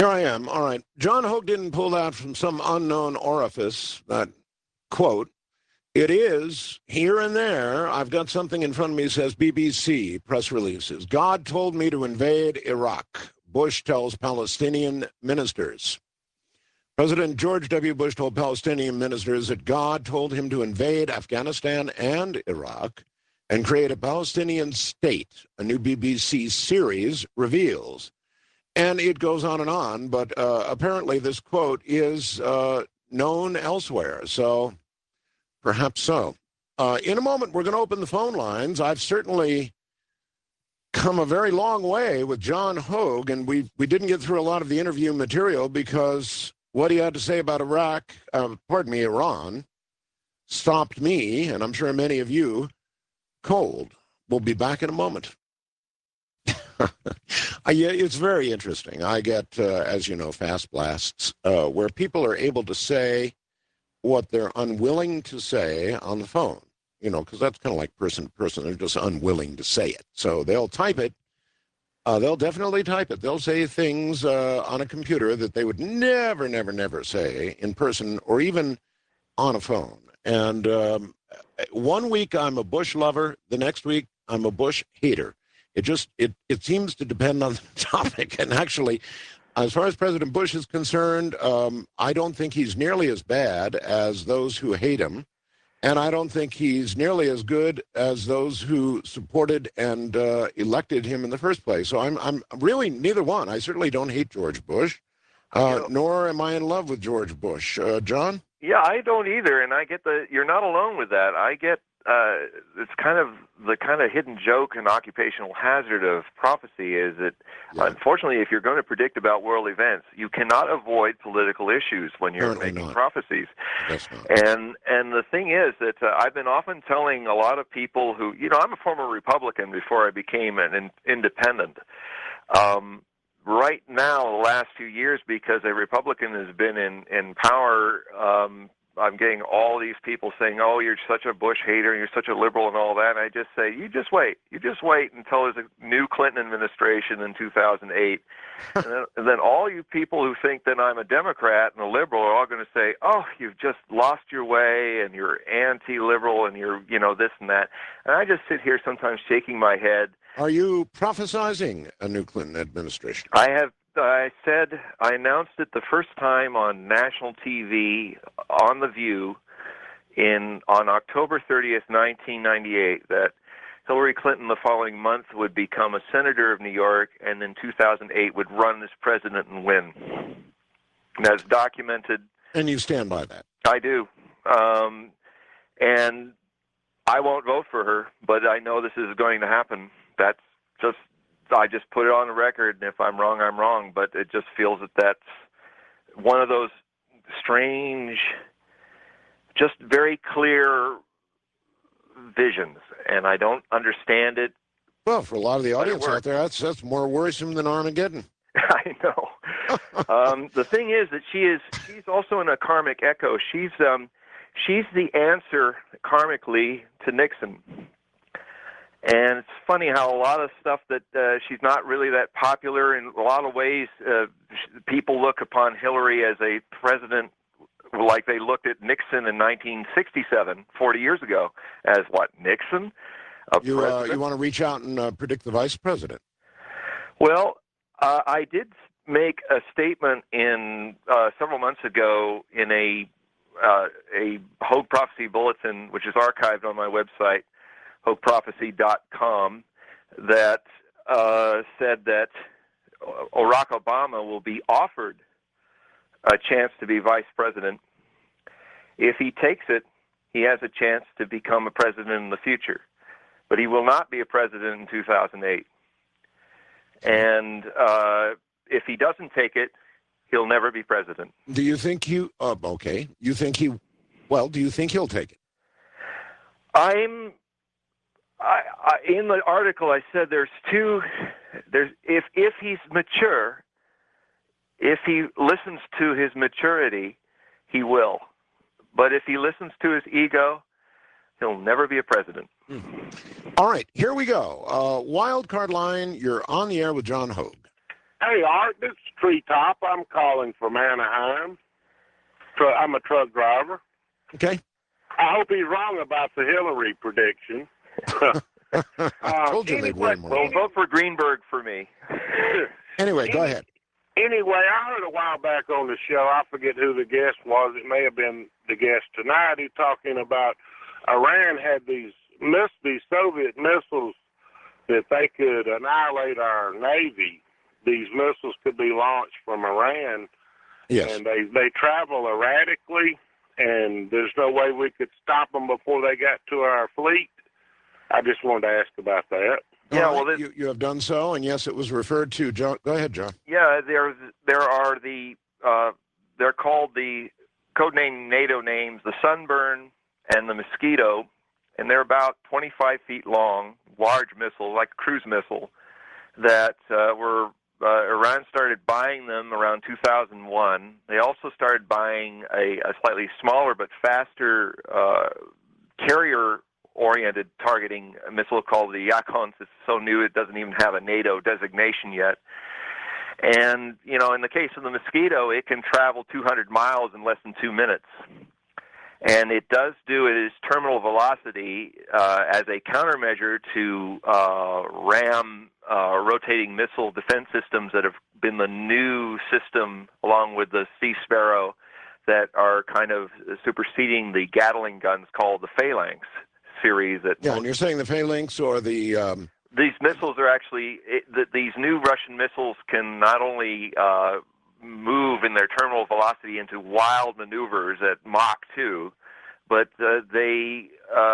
Here I am. All right. John Hogue didn't pull that from some unknown orifice, that quote. It is here and there. I've got something in front of me that says BBC press releases. God told me to invade Iraq. Bush tells Palestinian ministers. President George W. Bush told Palestinian ministers that God told him to invade Afghanistan and Iraq and create a Palestinian state, a new BBC series reveals. And it goes on, but apparently this quote is known elsewhere, so perhaps so. In a moment, we're going to open the phone lines. I've certainly come a very long way with John Hogue, and we didn't get through a lot of the interview material because what he had to say about Iran, stopped me, and I'm sure many of you, cold. We'll be back in a moment. Yeah, it's very interesting. I get, as you know, fast blasts where people are able to say what they're unwilling to say on the phone, because that's kind of like person to person. They're just unwilling to say it. So they'll type it. They'll definitely type it. They'll say things on a computer that they would never say in person or even on a phone. And 1 week I'm a Bush lover. The next week I'm a Bush hater. It seems to depend on the topic. And actually, as far as President Bush is concerned, I don't think he's nearly as bad as those who hate him. And I don't think he's nearly as good as those who supported and elected him in the first place. So I'm really neither one. I certainly don't hate George Bush, nor am I in love with George Bush. John? Yeah, I don't either. And I get you're not alone with that. I get it's kind of the kind of hidden joke and occupational hazard of prophecy is that, unfortunately, if you're going to predict about world events, you cannot avoid political issues when you're making prophecies. And the thing is that I've been often telling a lot of people who, I'm a former Republican before I became an independent. Right now, the last few years, because a Republican has been in power, I'm getting all these people saying, "Oh, you're such a Bush hater, and you're such a liberal, and all that." And I just say, "You just wait. You just wait until there's a new Clinton administration in 2008, and then all you people who think that I'm a Democrat and a liberal are all going to say, "Oh, you've just lost your way, and you're anti-liberal, and you're, this and that." And I just sit here sometimes shaking my head. Are you prophesizing a new Clinton administration? I announced it the first time on national TV on The View on October 30th, 1998, that Hillary Clinton the following month would become a senator of New York and in 2008 would run as president and win. And that's documented. And you stand by that? I do. And I won't vote for her, but I know this is going to happen. I just put it on the record, and if I'm wrong, I'm wrong. But it just feels that that's one of those strange, just very clear visions, and I don't understand it. Well, for a lot of the audience out there, that's more worrisome than Armageddon. I know. The thing is that she's also in a karmic echo. She's the answer karmically to Nixon. And it's funny how a lot of stuff that she's not really that popular in a lot of ways. People look upon Hillary as a president like they looked at Nixon in 1967, 40 years ago, as what, Nixon? You want to reach out and predict the vice president? Well, I did make a statement in several months ago in a Hogue Prophecy Bulletin, which is archived on my website, HopeProphecy.com, that said that Barack Obama will be offered a chance to be vice president. If he takes it, he has a chance to become a president in the future. But he will not be a president in 2008. And if he doesn't take it, he'll never be president. Do you think do you think he'll take it? In the article, I said if he's mature, if he listens to his maturity, he will. But if he listens to his ego, he'll never be a president. All right, here we go. Wild card line, you're on the air with John Hogue. Hey, Art, this is Treetop. I'm calling from Anaheim. I'm a truck driver. Okay. I hope he's wrong about the Hillary prediction. I told you they'd win more. Well, vote for Greenberg for me. Anyway, go ahead. Anyway, I heard a while back on the show, I forget who the guest was, it may have been the guest tonight, he talking about Iran had these Soviet missiles that they could annihilate our Navy. These missiles could be launched from Iran. Yes. And they travel erratically, and there's no way we could stop them before they got to our fleet. I just wanted to ask about that. Yeah, All right, well, you have done so, and yes, it was referred to. John, go ahead, John. Yeah, there are they're called the codename NATO names, the Sunburn and the Mosquito, and they're about 25 feet long, large missiles, like a cruise missile, that Iran started buying them around 2001. They also started buying a slightly smaller but faster carrier-oriented targeting missile called the Yakons. It's so new it doesn't even have a NATO designation yet. And, you know, in the case of the Mosquito, it can travel 200 miles in less than 2 minutes. And it does do it at its terminal velocity as a countermeasure to RAM rotating missile defense systems that have been the new system, along with the Sea Sparrow, that are kind of superseding the Gatling guns called the Phalanx series. And you're saying the Phalanx or the... These missiles are actually, these new Russian missiles can not only move in their terminal velocity into wild maneuvers at Mach 2, but they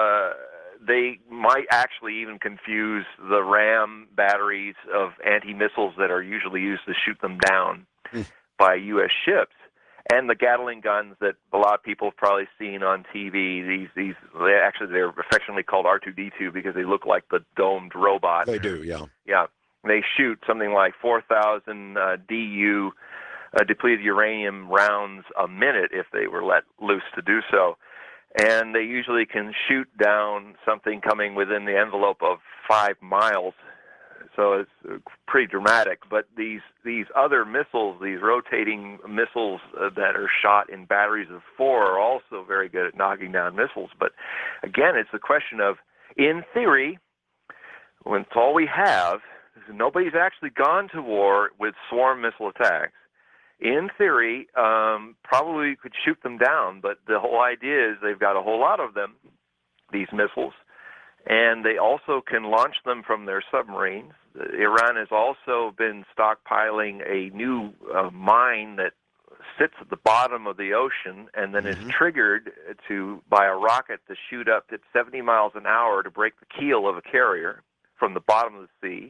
might actually even confuse the RAM batteries of anti-missiles that are usually used to shoot them down by U.S. ships. And the Gatling guns that a lot of people have probably seen on TV, they're affectionately called R2-D2 because they look like the domed robot. They do, yeah. Yeah. They shoot something like 4,000 DU depleted uranium rounds a minute if they were let loose to do so. And they usually can shoot down something coming within the envelope of 5 miles. So it's pretty dramatic. But these other missiles, these rotating missiles that are shot in batteries of 4 are also very good at knocking down missiles. But again, it's a question of, in theory, when it's all we have, nobody's actually gone to war with swarm missile attacks. In theory, probably could shoot them down, but the whole idea is they've got a whole lot of them, these missiles, and they also can launch them from their submarines. Iran has also been stockpiling a new mine that sits at the bottom of the ocean and then is triggered by a rocket to shoot up at 70 miles an hour to break the keel of a carrier from the bottom of the sea.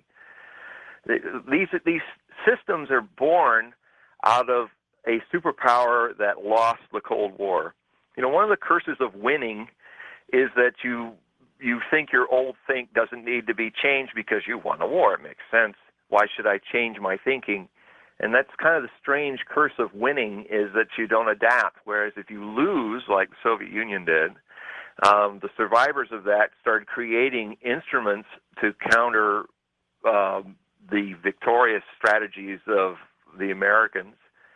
These systems are born out of a superpower that lost the Cold War. You know, one of the curses of winning is that you think your old think doesn't need to be changed because you won a war. It makes sense. Why should I change my thinking? And that's kind of the strange curse of winning, is that you don't adapt. Whereas if you lose, like the Soviet Union did, the survivors of that started creating instruments to counter the victorious strategies of the Americans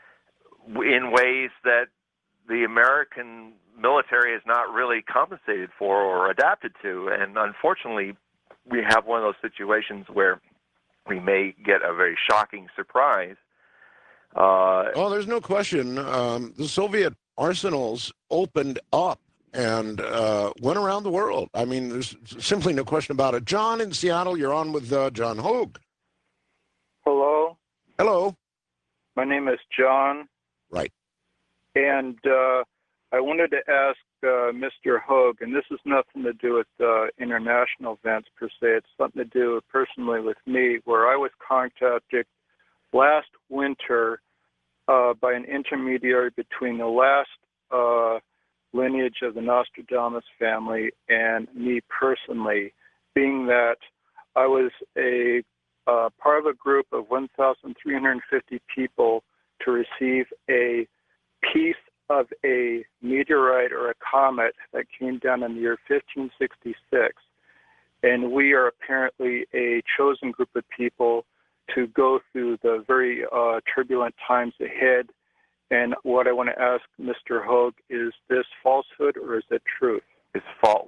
in ways that the American military is not really compensated for or adapted to. And unfortunately, we have one of those situations where we may get a very shocking surprise. There's no question. The Soviet arsenals opened up and went around the world. I mean, there's simply no question about it. John in Seattle, you're on with John Hogue. Hello. Hello. My name is John. Right. And I wanted to ask Mr. Hogue, and this has nothing to do with international events per se. It's something to do personally with me, where I was contacted last winter by an intermediary between the last lineage of the Nostradamus family and me personally, being that I was a part of a group of 1,350 people to receive a piece of a meteorite or a comet that came down in the year 1566. And we are apparently a chosen group of people to go through the very turbulent times ahead. And what I want to ask Mr. Hoag, is this falsehood or is it truth? It's false.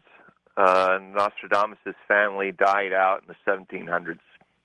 Nostradamus' family died out in the 1700s.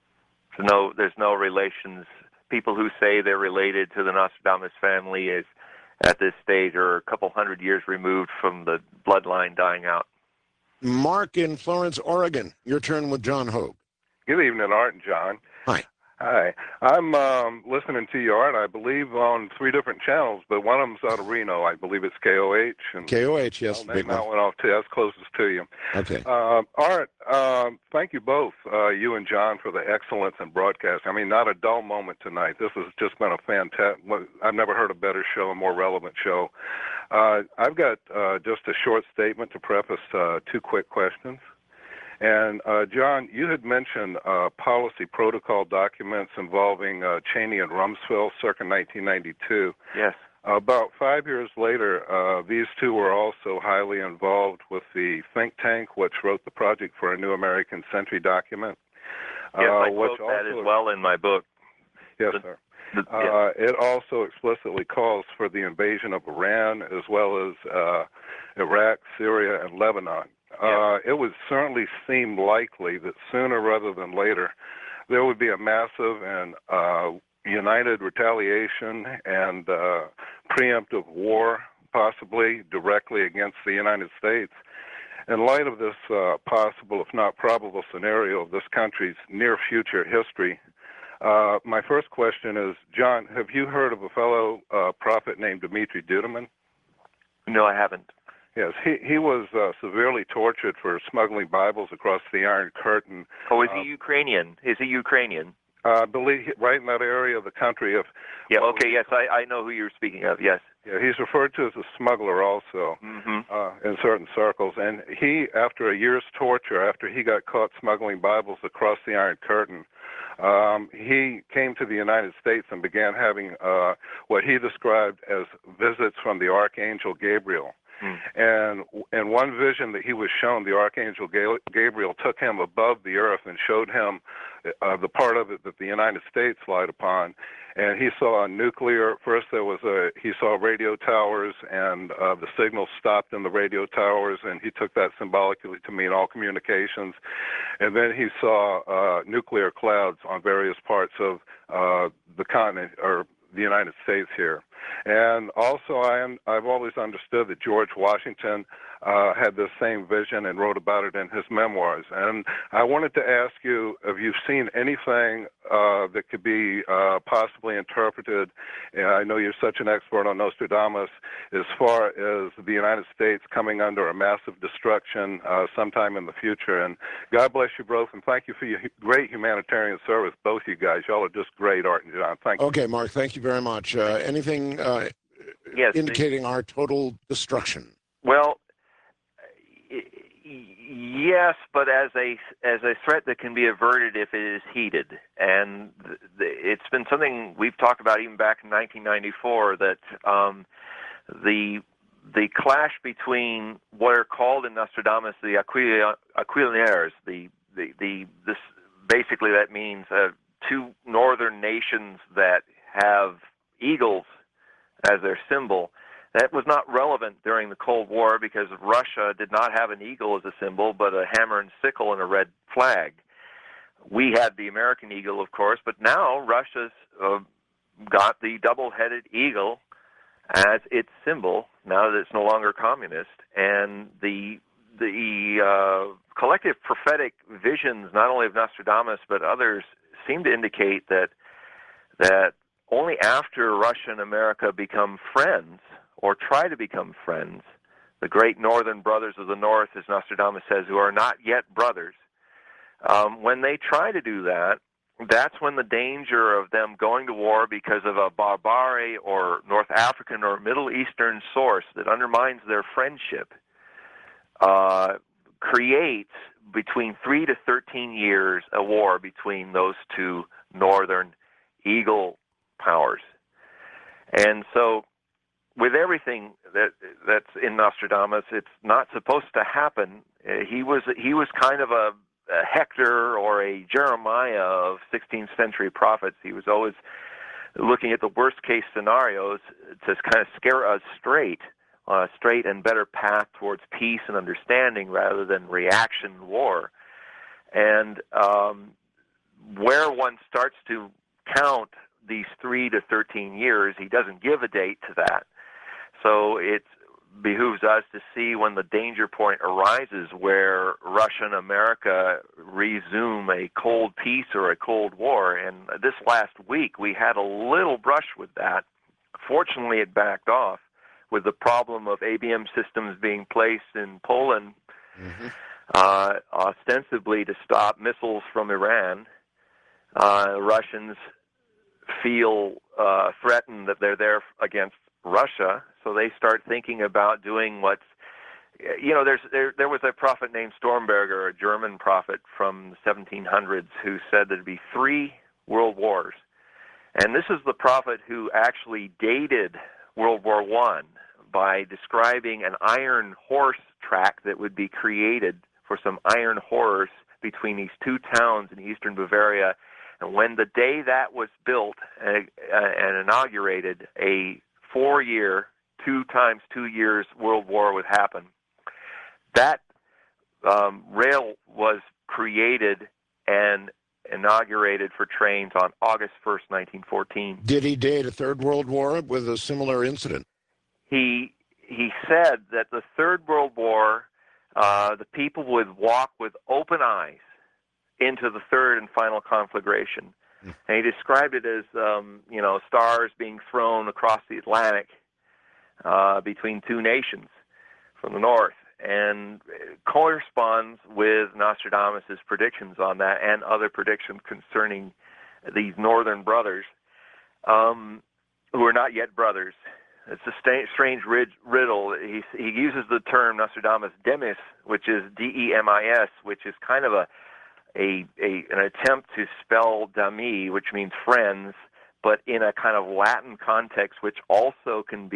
So there's no relations. People who say they're related to the Nostradamus family is at this stage are a couple hundred years removed from the bloodline dying out. Mark in Florence, Oregon. Your turn with John Hoag. Good evening, Art and John. Hi. Hi. I'm listening to you, Art, I believe, on 3 different channels, but one of them's out of Reno. I believe it's KOH. And KOH, yes. I'll name that one off, too. That's closest to you. Okay. Art, thank you both, you and John, for the excellence in broadcast. I mean, not a dull moment tonight. This has just been a fantastic, I've never heard a better show, a more relevant show. I've got just a short statement to preface 2 quick questions. And, John, you had mentioned policy protocol documents involving Cheney and Rumsfeld circa 1992. Yes. About 5 years later, these 2 were also highly involved with the think tank, which wrote the Project for a New American Century document. Yes, I quote that as well in my book. Yes, sir. Yes. It also explicitly calls for the invasion of Iran as well as Iraq, Syria, and Lebanon. It would certainly seem likely that sooner rather than later there would be a massive and united retaliation and preemptive war, possibly directly against the United States. In light of this possible, if not probable, scenario of this country's near future history, my first question is, John, have you heard of a fellow prophet named Dmitri Duduman? No, I haven't. Yes, he was severely tortured for smuggling Bibles across the Iron Curtain. Oh, is he Ukrainian? Is he Ukrainian? I believe right in that area of the country. Yeah, okay, yes, I know who you're speaking of, yes. Yeah, he's referred to as a smuggler also in certain circles. And he, after a year's torture, after he got caught smuggling Bibles across the Iron Curtain, he came to the United States and began having what he described as visits from the Archangel Gabriel. And in one vision that he was shown, the Archangel Gabriel took him above the earth and showed him the part of it that the United States lied upon. And he saw a nuclear, first he saw radio towers, and the signal stopped in the radio towers, and he took that symbolically to mean all communications. And then he saw nuclear clouds on various parts of the continent, or the United States here. And also I've always understood that George Washington had this same vision and wrote about it in his memoirs. And I wanted to ask you if you've seen anything that could be possibly interpreted, and I know you're such an expert on Nostradamus, as far as the United States coming under a massive destruction sometime in the future. And God bless you both, and thank you for your great humanitarian service, both you guys. Y'all are just great, Art and John. Thank you. Okay, Mark, thank you very much. Anything Yes, indicating our total destruction? Well, yes, but as a threat that can be averted if it is heeded. And it's been something we've talked about even back in 1994, that the clash between what are called in Nostradamus the Aquilinaires, this basically that means 2 northern nations that have eagles as their symbol. That was not relevant during the Cold War because Russia did not have an eagle as a symbol, but a hammer and sickle and a red flag. We had the American eagle, of course, but now Russia's got the double-headed eagle as its symbol, now that it's no longer communist. And the collective prophetic visions, not only of Nostradamus, but others, seem to indicate that only after Russia and America become friends, or try to become friends, the great northern brothers of the North, as Nostradamus says, who are not yet brothers, when they try to do that, that's when the danger of them going to war because of a Barbary or North African or Middle Eastern source that undermines their friendship creates between 3 to 13 years a war between those 2 northern eagle powers. And so with everything that's in Nostradamus, it's not supposed to happen. He was kind of Hector or a Jeremiah of 16th century prophets. He was always looking at the worst case scenarios to kind of scare us straight on a straight and better path towards peace and understanding rather than reaction war. And where one starts to count these 3 to 13 years, he doesn't give a date to that. So it behooves us to see when the danger point arises where Russia and America resume a cold peace or a cold war. And this last week, we had a little brush with that. Fortunately, it backed off with the problem of ABM systems being placed in Poland, ostensibly to stop missiles from Iran. Russians feel threatened that they're there against Russia, so they start thinking about doing what's, there was a prophet named Stormberger, a German prophet from the 1700s, who said there'd be 3 world wars. And this is the prophet who actually dated World War I by describing an iron horse track that would be created for some iron horse between these 2 towns in eastern Bavaria. And when the day that was built and inaugurated, a 4-year, 2 times 2 years World War would happen. That rail was created and inaugurated for trains on August 1st, 1914. Did he date a Third World War with a similar incident? He said that the Third World War, the people would walk with open eyes into the third and final conflagration. And he described it as, stars being thrown across the Atlantic between 2 nations from the north, and corresponds with Nostradamus' predictions on that and other predictions concerning these northern brothers who are not yet brothers. It's a strange riddle. He uses the term Nostradamus demis, which is D-E-M-I-S, which is kind of an attempt to spell dami, which means friends, but in a kind of Latin context, which also can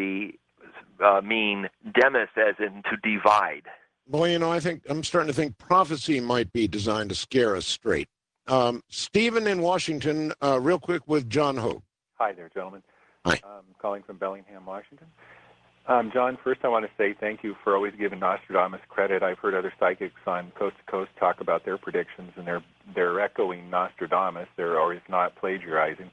mean demis, as in to divide. Boy, I'm starting to think prophecy might be designed to scare us straight. Stephen in Washington, real quick with John Hogue. Hi there, gentlemen. Hi. I'm calling from Bellingham, Washington. John, first I want to say thank you for always giving Nostradamus credit. I've heard other psychics on Coast to Coast talk about their predictions, and they're echoing Nostradamus, or if not plagiarizing.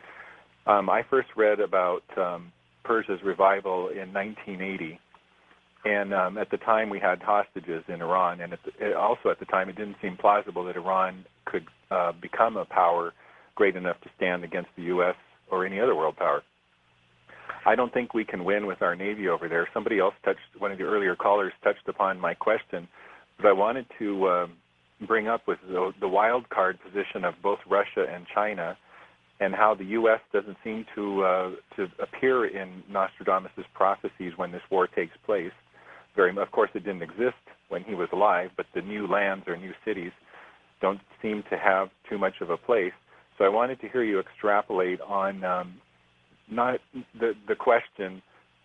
I first read about Persia's revival in 1980, and at the time we had hostages in Iran, and also at the time it didn't seem plausible that Iran could become a power great enough to stand against the U.S. or any other world power. I don't think we can win with our Navy over there. Somebody else one of the earlier callers touched upon my question, but I wanted to bring up with the wild card position of both Russia and China, and how the U.S. doesn't seem to appear in Nostradamus' prophecies when this war takes place. Of course, it didn't exist when he was alive, but the new lands or new cities don't seem to have too much of a place. So I wanted to hear you extrapolate on not the question.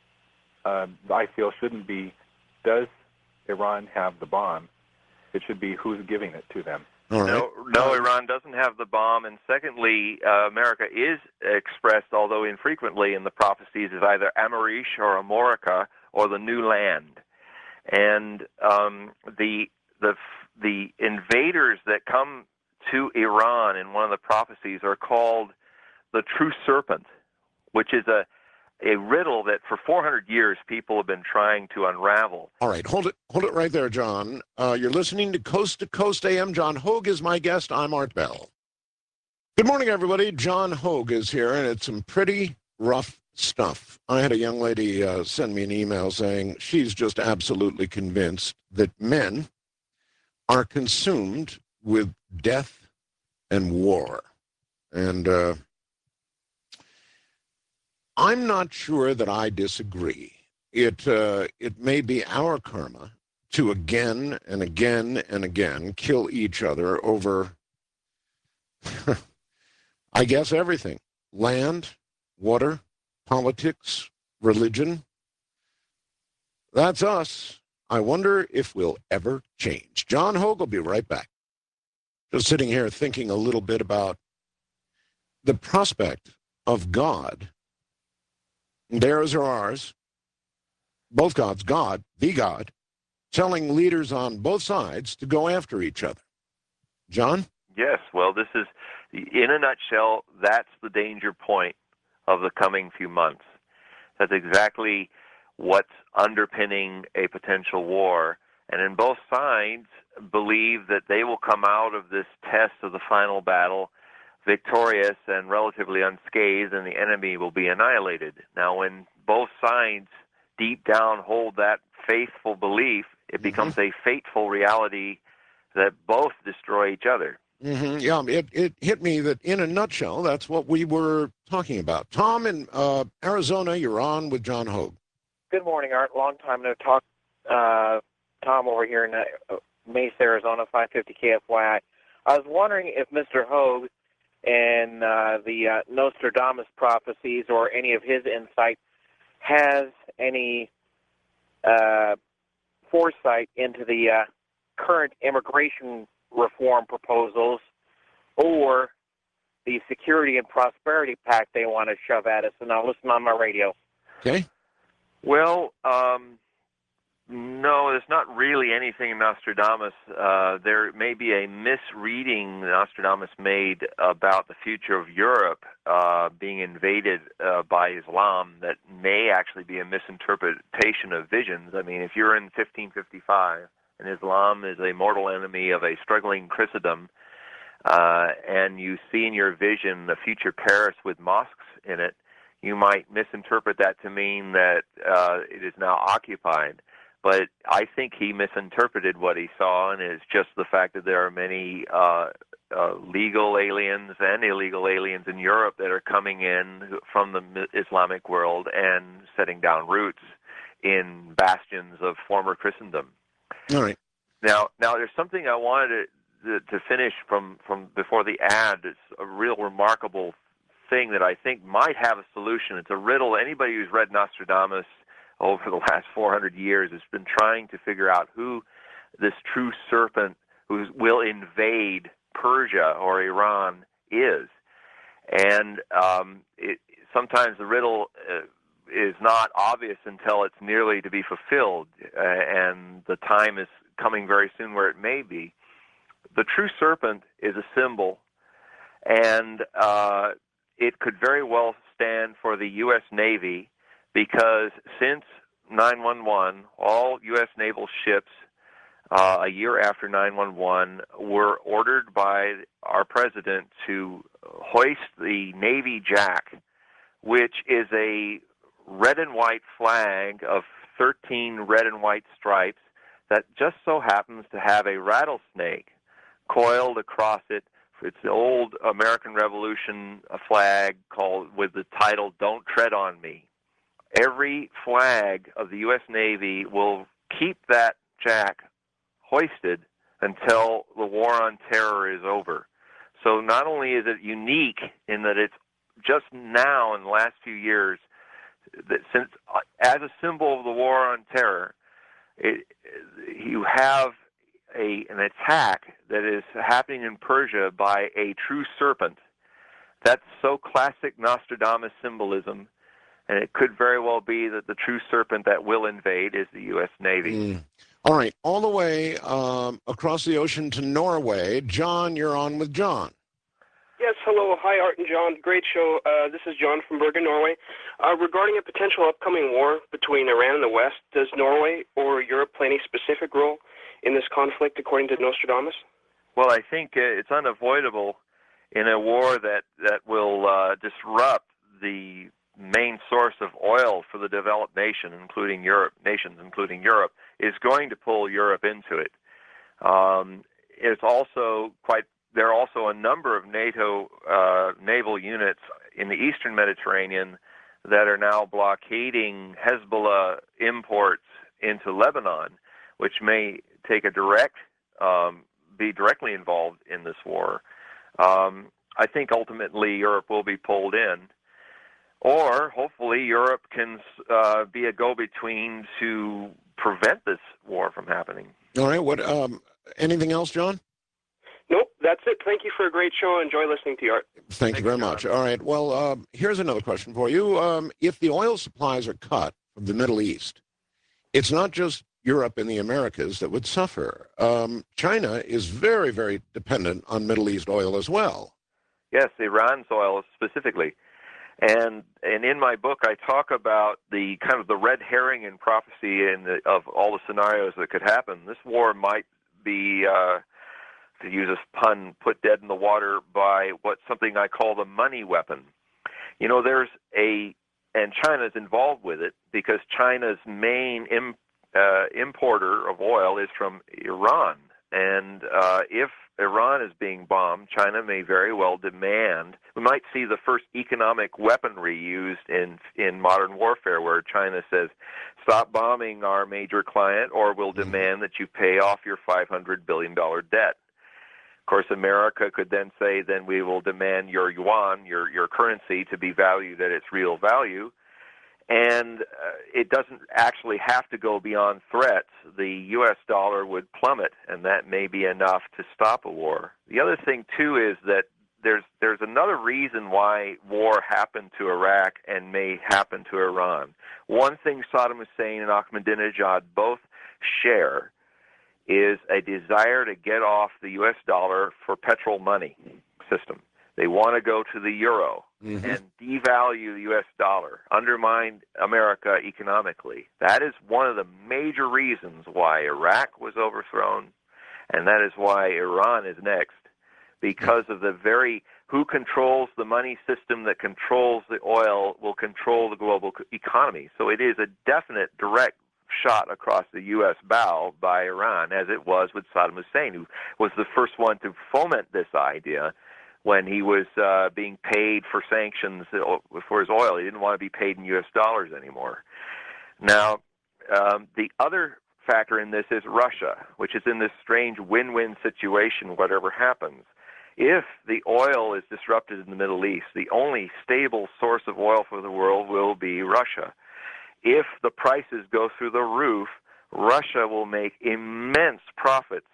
I feel shouldn't be, does Iran have the bomb? It should be, who's giving it to them. Right. No, Iran doesn't have the bomb, and secondly, America is expressed, although infrequently, in the prophecies as either Amarish or Amorica or the new land. And the invaders that come to Iran in one of the prophecies are called the true serpent, which is a riddle that for 400 years people have been trying to unravel. All right, hold it right there, John. You're listening to Coast AM. John Hogue is my guest. I'm Art Bell. Good morning, everybody. John Hogue is here, and it's some pretty rough stuff. I had a young lady send me an email saying she's just absolutely convinced that men are consumed with death and war. And I'm not sure that I disagree. It may be our karma to again and again and again kill each other over, I guess, everything. Land, water, politics, religion. That's us. I wonder if we'll ever change. John Hogue will be right back. just sitting here thinking a little bit about the prospect of God, theirs or ours, both gods, God, the God, telling leaders on both sides to go after each other. John? Yes, well, this is, in a nutshell, that's the danger point of the coming few months. That's exactly what's underpinning a potential war. And in both sides believe that they will come out of this test of the final battle victorious and relatively unscathed, and the enemy will be annihilated. Now, when both sides deep down hold that faithful belief, it becomes a fateful reality that both destroy each other. Yeah, it hit me that in a nutshell, that's what we were talking about. Tom in Arizona, you're on with John Hogue. Good morning, Art. Long time no talk. Tom over here in Mesa, Arizona, 550 KFYI. I was wondering if Mr. Hogue and the Nostradamus prophecies or any of his insight has any foresight into the current immigration reform proposals or the Security and Prosperity Pact they want to shove at us. And I'll listen on my radio. Okay. Well, no, there's not really anything in Nostradamus. There may be a misreading Nostradamus made about the future of Europe being invaded by Islam that may actually be a misinterpretation of visions. I mean, if you're in 1555 and Islam is a mortal enemy of a struggling Christendom, and you see in your vision a future Paris with mosques in it, you might misinterpret that to mean that it is now occupied. But I think he misinterpreted what he saw, and it's just the fact that there are many legal aliens and illegal aliens in Europe that are coming in from the Islamic world and setting down roots in bastions of former Christendom. All right. Now there's something I wanted to finish from before the ad. It's a real remarkable thing that I think might have a solution. It's a riddle. Anybody who's read Nostradamus over the last 400 years has been trying to figure out who this true serpent who will invade Persia or Iran is. And sometimes the riddle is not obvious until it's nearly to be fulfilled, and the time is coming very soon where it may be. The true serpent is a symbol, and it could very well stand for the U.S. Navy, because since 9/11, all U.S. naval ships a year after 9/11 were ordered by our president to hoist the Navy Jack, which is a red and white flag of 13 red and white stripes that just so happens to have a rattlesnake coiled across it. It's the old American Revolution flag called with the title, "Don't Tread on Me." Every flag of the U.S. Navy will keep that jack hoisted until the war on terror is over. So not only is it unique in that it's just now in the last few years, that since as a symbol of the war on terror, you have an attack that is happening in Persia by a true serpent. That's so classic Nostradamus symbolism. And it could very well be that the true serpent that will invade is the U.S. Navy. All right. All the way across the ocean to Norway. John, you're on with John. Yes, hello. Hi, Art and John. Great show. This is John from Bergen, Norway. Regarding a potential upcoming war between Iran and the West, does Norway or Europe play any specific role in this conflict, according to Nostradamus? Well, I think it's unavoidable in a war that will disrupt the main source of oil for the developed nations, including Europe, is going to pull Europe into it. It's also there are also a number of NATO naval units in the eastern Mediterranean that are now blockading Hezbollah imports into Lebanon, which may take be directly involved in this war. I think ultimately Europe will be pulled in. Or hopefully Europe can be a go-between to prevent this war from happening. All right. What? Anything else, John? Nope, that's it. Thank you for a great show. Enjoy listening to you, Art. Thank you very much. All right. Well, here's another question for you. If the oil supplies are cut from the Middle East, it's not just Europe and the Americas that would suffer. China is very, very dependent on Middle East oil as well. Yes, Iran's oil specifically. And in my book, I talk about the kind of the red herring in prophecy of all the scenarios that could happen. This war might be, to use a pun, put dead in the water by something I call the money weapon. You know, and China's involved with it because China's main importer of oil is from Iran. And if Iran is being bombed, China may very well demand, we might see the first economic weaponry used in modern warfare where China says, stop bombing our major client or we'll demand that you pay off your $500 billion debt. Of course, America could then say, then we will demand your yuan, your currency, to be valued at its real value. And it doesn't actually have to go beyond threats. The U.S. dollar would plummet, and that may be enough to stop a war. The other thing, too, is that there's another reason why war happened to Iraq and may happen to Iran. One thing Saddam Hussein and Ahmadinejad both share is a desire to get off the U.S. dollar for petrol money system. They want to go to the euro and devalue the U.S. dollar, undermine America economically. That is one of the major reasons why Iraq was overthrown, and that is why Iran is next, because of who controls the money system that controls the oil will control the global economy. So it is a definite direct shot across the U.S. bow by Iran, as it was with Saddam Hussein, who was the first one to foment this idea when he was being paid for sanctions for his oil. He didn't want to be paid in U.S. dollars anymore. Now, the other factor in this is Russia, which is in this strange win-win situation, whatever happens. If the oil is disrupted in the Middle East, the only stable source of oil for the world will be Russia. If the prices go through the roof, Russia will make immense profits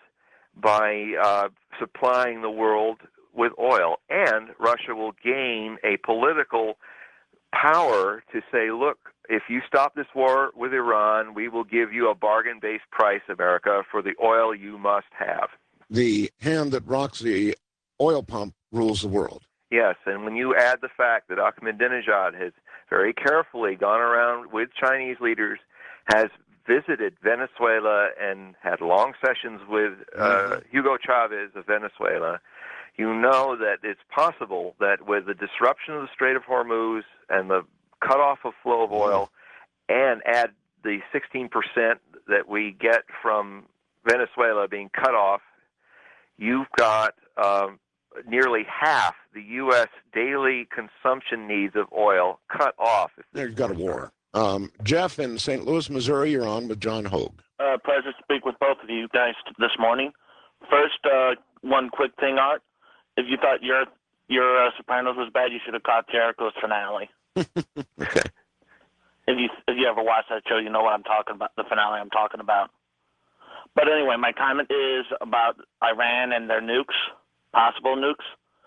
by supplying the world with oil, and Russia will gain a political power to say, look, if you stop this war with Iran, we will give you a bargain-based price, America, for the oil you must have. The hand that rocks the oil pump rules the world. Yes, and when you add the fact that Ahmadinejad has very carefully gone around with Chinese leaders, has visited Venezuela and had long sessions with Hugo Chavez of Venezuela, you know that it's possible that with the disruption of the Strait of Hormuz and the cutoff of flow of oil, and add the 16% that we get from Venezuela being cut off, you've got nearly half the U.S. daily consumption needs of oil cut off. You've got a war. Jeff in St. Louis, Missouri, you're on with John Hogue. Pleasure to speak with both of you guys this morning. First, one quick thing, Art. If you thought your Sopranos was bad, you should have caught Jericho's finale. Okay. If you ever watch that show, you know what I'm talking about, the finale I'm talking about. But anyway, my comment is about Iran and their nukes, possible nukes.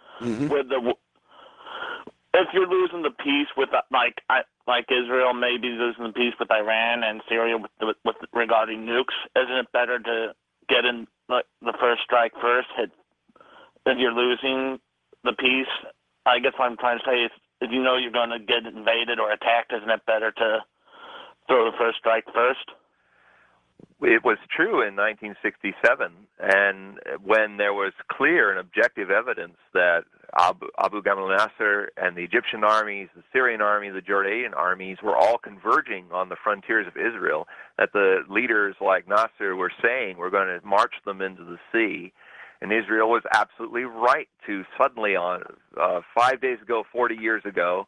If you're losing the peace with like Israel, maybe losing the peace with Iran and Syria with regarding nukes, isn't it better to get in the first strike first? If you're losing the peace, I guess what I'm trying to say is, if you know you're going to get invaded or attacked, isn't it better to throw the first strike first? It was true in 1967, and when there was clear and objective evidence that Abu Gamal Nasser and the Egyptian armies, the Syrian army, the Jordanian armies were all converging on the frontiers of Israel, that the leaders like Nasser were saying we're going to march them into the sea. And Israel was absolutely right to suddenly, on 5 days ago, 40 years ago,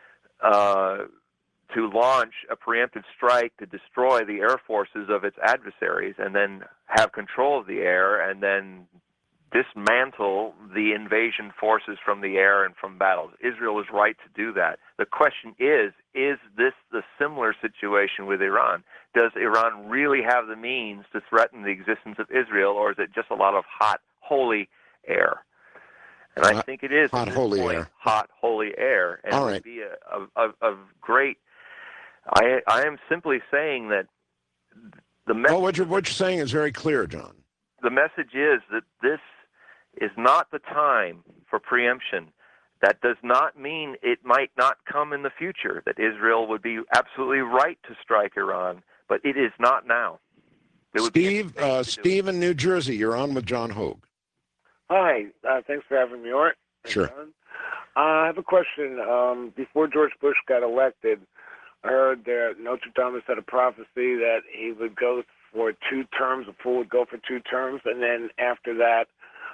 to launch a preemptive strike to destroy the air forces of its adversaries and then have control of the air and then dismantle the invasion forces from the air and from battles. Israel is right to do that. The question is this the similar situation with Iran? Does Iran really have the means to threaten the existence of Israel, or is it just a lot of hot, holy air. And I think it is hot, at this holy point, air. hot, holy air. And All it right. would be a great. I am simply saying that the message. Well, what you're saying is very clear, John. The message is that this is not the time for preemption. That does not mean it might not come in the future, that Israel would be absolutely right to strike Iran, but it is not now. Steve in New Jersey, you're on with John Hogue. Hi, thanks for having me on. Sure. I have a question. Before George Bush got elected, I heard that Nostradamus had a prophecy that he would go for 2 terms, a fool would go for 2 terms, and then after that,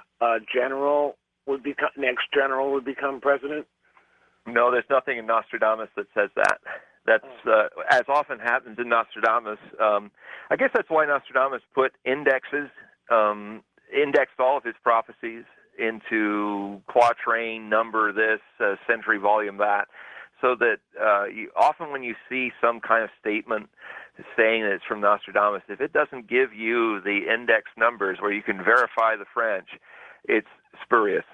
next general would become president? No, there's nothing in Nostradamus that says that. That's as often happens in Nostradamus. I guess that's why Nostradamus put indexes, indexed all of his prophecies into quatrain, number this, century, volume that, so that often when you see some kind of statement saying that it's from Nostradamus, if it doesn't give you the index numbers where you can verify the French, it's spurious.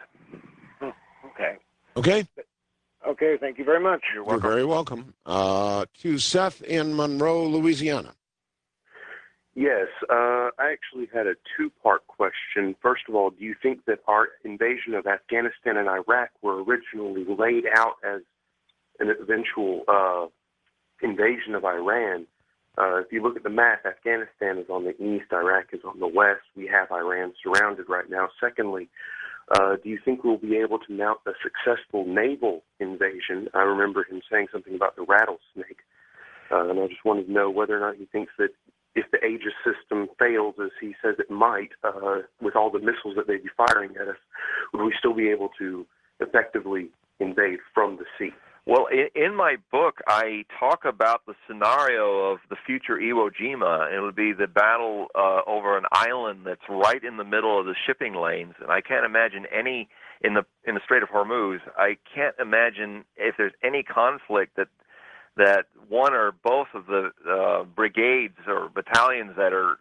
Okay, thank you very much. You're very welcome. To Seth in Monroe, Louisiana. Yes, I actually had a 2-part question. First of all, do you think that our invasion of Afghanistan and Iraq were originally laid out as an eventual invasion of Iran? If you look at the map, Afghanistan is on the east, Iraq is on the west. We have Iran surrounded right now. Secondly, do you think we'll be able to mount a successful naval invasion? I remember him saying something about the rattlesnake, and I just wanted to know whether or not he thinks that if the Aegis system fails, as he says it might, with all the missiles that they'd be firing at us, would we still be able to effectively invade from the sea? Well, in my book, I talk about the scenario of the future Iwo Jima. It would be the battle over an island that's right in the middle of the shipping lanes, and I can't imagine any in the Strait of Hormuz. I can't imagine if there's any conflict that one or both of the brigades or battalions that are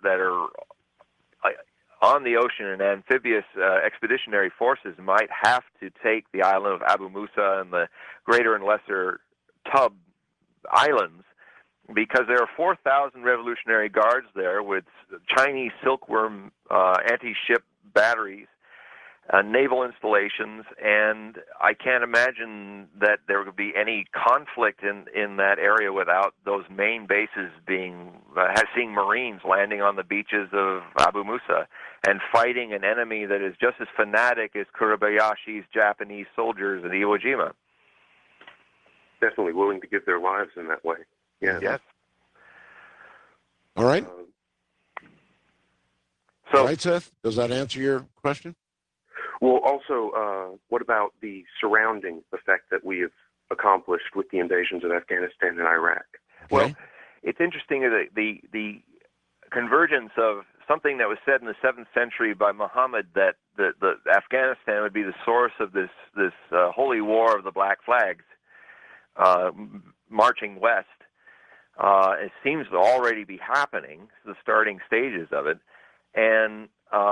on the ocean and amphibious expeditionary forces might have to take the island of Abu Musa and the greater and lesser Tub Islands, because there are 4,000 Revolutionary Guards there with Chinese silkworm anti-ship batteries, naval installations, and I can't imagine that there would be any conflict in that area without those main bases being seeing Marines landing on the beaches of Abu Musa and fighting an enemy that is just as fanatic as Kuribayashi's Japanese soldiers at Iwo Jima. Definitely willing to give their lives in that way. Yeah. Yes. All right. So, all right, Seth, does that answer your question? Well, also, what about the surrounding effect that we have accomplished with the invasions of Afghanistan and Iraq? Okay. Well, it's interesting that the convergence of something that was said in the 7th century by Muhammad, that the Afghanistan would be the source of this holy war of the Black Flags marching west. It seems to already be happening, the starting stages of it, and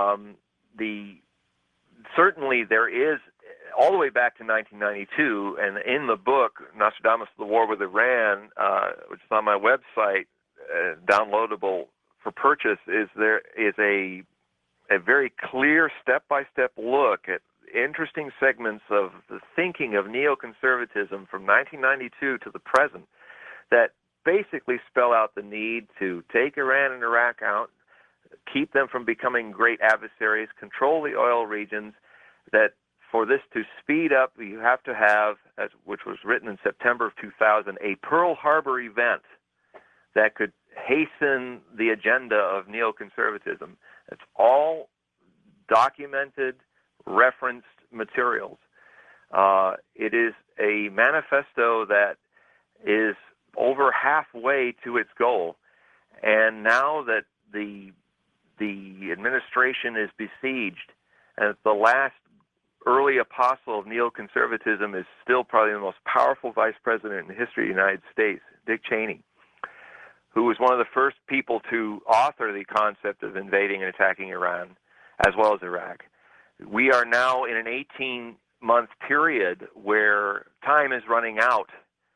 certainly there is, all the way back to 1992, and in the book, Nostradamus, The War with Iran, which is on my website, downloadable for purchase, there is a very clear step-by-step look at interesting segments of the thinking of neoconservatism from 1992 to the present that basically spell out the need to take Iran and Iraq out, keep them from becoming great adversaries, control the oil regions, that for this to speed up, you have to have, which was written in September of 2000, a Pearl Harbor event that could hasten the agenda of neoconservatism. It's all documented, referenced materials. It is a manifesto that is over halfway to its goal. And now that the administration is besieged, and the last early apostle of neoconservatism is still probably the most powerful vice president in the history of the United States, Dick Cheney, who was one of the first people to author the concept of invading and attacking Iran, as well as Iraq. We are now in an 18-month period where time is running out,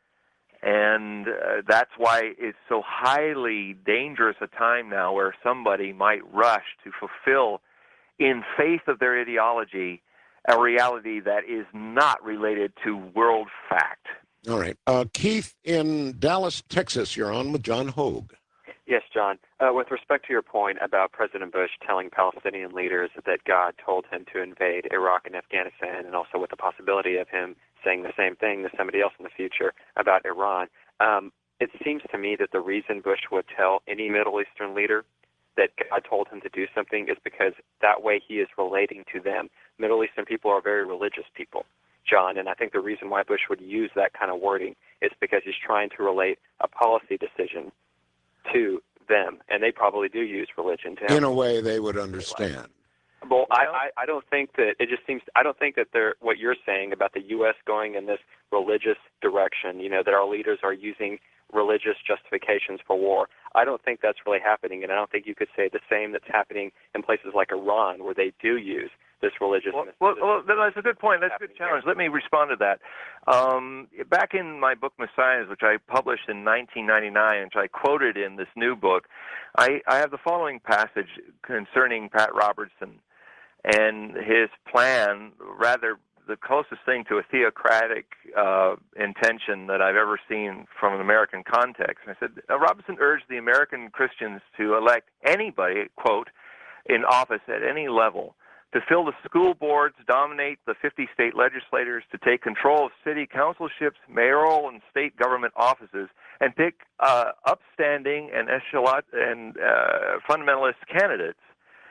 and that's why it's so highly dangerous a time now where somebody might rush to fulfill, in faith of their ideology, a reality that is not related to world fact. All right. Keith in Dallas, Texas, you're on with John Hogue. Yes, John. With respect to your point about President Bush telling Palestinian leaders that God told him to invade Iraq and Afghanistan, and also with the possibility of him saying the same thing to somebody else in the future about Iran, it seems to me that the reason Bush would tell any Middle Eastern leader that God told him to do something is because that way he is relating to them. Middle Eastern people are very religious people, John, and I think the reason why Bush would use that kind of wording is because he's trying to relate a policy decision to them, and they probably do use religion to help. In a way they would understand. Well, I don't think that it just seems. I don't think that what you're saying about the U.S. going in this religious direction, you know, that our leaders are using religious justifications for war. I don't think that's really happening, and I don't think you could say the same that's happening in places like Iran, where they do use this religious. Well, that's a good point. That's a good challenge. Let me respond to that. Back in my book Messiahs, which I published in 1999, which I quoted in this new book, I have the following passage concerning Pat Robertson and his plan, rather the closest thing to a theocratic intention that I've ever seen from an American context. And I said, Robertson urged the American Christians to elect anybody, quote, in office at any level, to fill the school boards, dominate the 50 state legislators, to take control of city councilships, mayoral and state government offices, and pick upstanding and fundamentalist candidates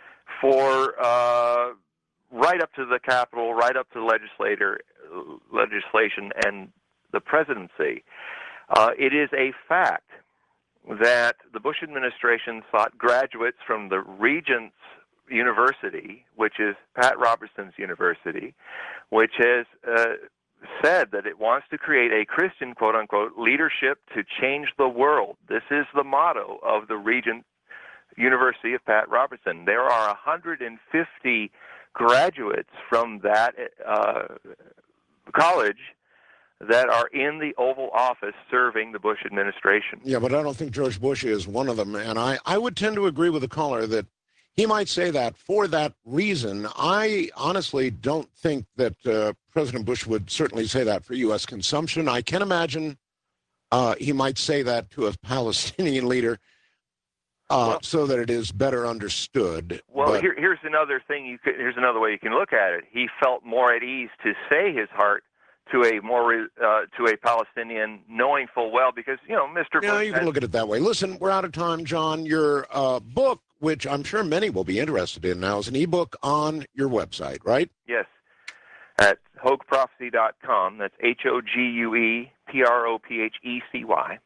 for right up to the Capitol, right up to the legislation and the presidency. It is a fact that the Bush administration sought graduates from the Regents University, which is Pat Robertson's university, which has said that it wants to create a Christian, quote-unquote, leadership to change the world. This is the motto of the Regent University of Pat Robertson. There are 150 graduates from that college that are in the Oval Office serving the Bush administration. Yeah, but I don't think George Bush is one of them. And I would tend to agree with the caller that he might say that for that reason. I honestly don't think that President Bush would certainly say that for U.S. consumption. I can imagine he might say that to a Palestinian leader so that it is better understood. Well, here's another thing. Here's another way you can look at it. He felt more at ease to say his heart to a Palestinian, knowing full well, because Mr. Yeah, Bush you can look at it that way. Listen, we're out of time, John. Your book, which I'm sure many will be interested in now, is an ebook on your website, right? Yes, at HogueProphecy.com. That's HOGUEPROPHECY.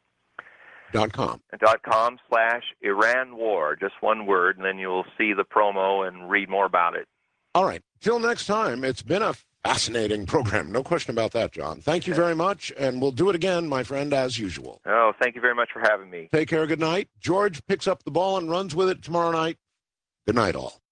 .com/Iran War, just one word, and then you'll see the promo and read more about it. All right. Till next time, it's been a fascinating program. No question about that, John. Thank you very much, and we'll do it again, my friend, as usual. Oh, thank you very much for having me. Take care. Good night. George picks up the ball and runs with it tomorrow night. Good night, all.